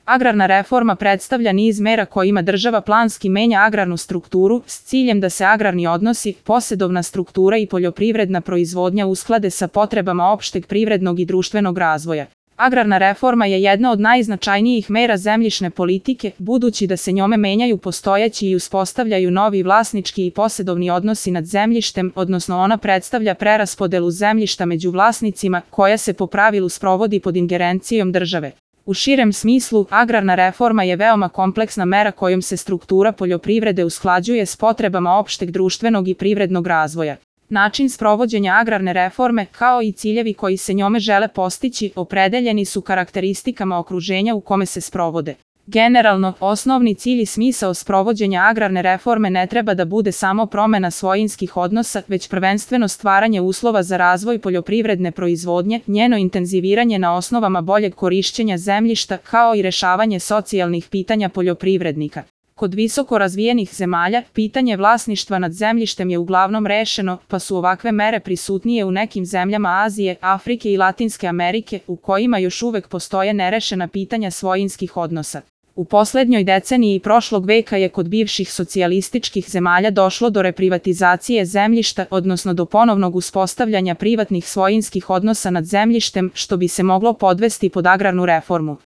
Agrarna reforma predstavlja niz mera kojima država planski menja agrarnu strukturu s ciljem da se agrarni odnosi, posedovna struktura i poljoprivredna proizvodnja usklade sa potrebama opšteg privrednog i društvenog razvoja. Agrarna reforma je jedna od najznačajnijih mera zemljišne politike, budući da se njome menjaju postojeći i uspostavljaju novi vlasnički i posedovni odnosi nad zemljištem, odnosno ona predstavlja preraspodelu zemljišta među vlasnicima, koja se po pravilu sprovodi pod ingerencijom države. U širem smislu, agrarna reforma je veoma kompleksna mera kojom se struktura poljoprivrede usklađuje s potrebama opšteg društvenog i privrednog razvoja. Način sprovođenja agrarne reforme, kao i ciljevi koji se njome žele postići, opredeljeni su karakteristikama okruženja u kome se sprovode. Generalno, osnovni cilj i smisao sprovođenja agrarne reforme ne treba da bude samo promena svojinskih odnosa, već prvenstveno stvaranje uslova za razvoj poljoprivredne proizvodnje, njeno intenziviranje na osnovama boljeg korišćenja zemljišta, kao i rešavanje socijalnih pitanja poljoprivrednika. Kod visoko razvijenih zemalja, pitanje vlasništva nad zemljištem je uglavnom rešeno, pa su ovakve mere prisutnije u nekim zemljama Azije, Afrike i Latinske Amerike, u kojima još uvek postoje nerešena pitanja svojinskih odnosa. U poslednjoj deceniji prošlog veka je kod bivših socijalističkih zemalja došlo do reprivatizacije zemljišta, odnosno do ponovnog uspostavljanja privatnih svojinskih odnosa nad zemljištem, što bi se moglo podvesti pod agrarnu reformu.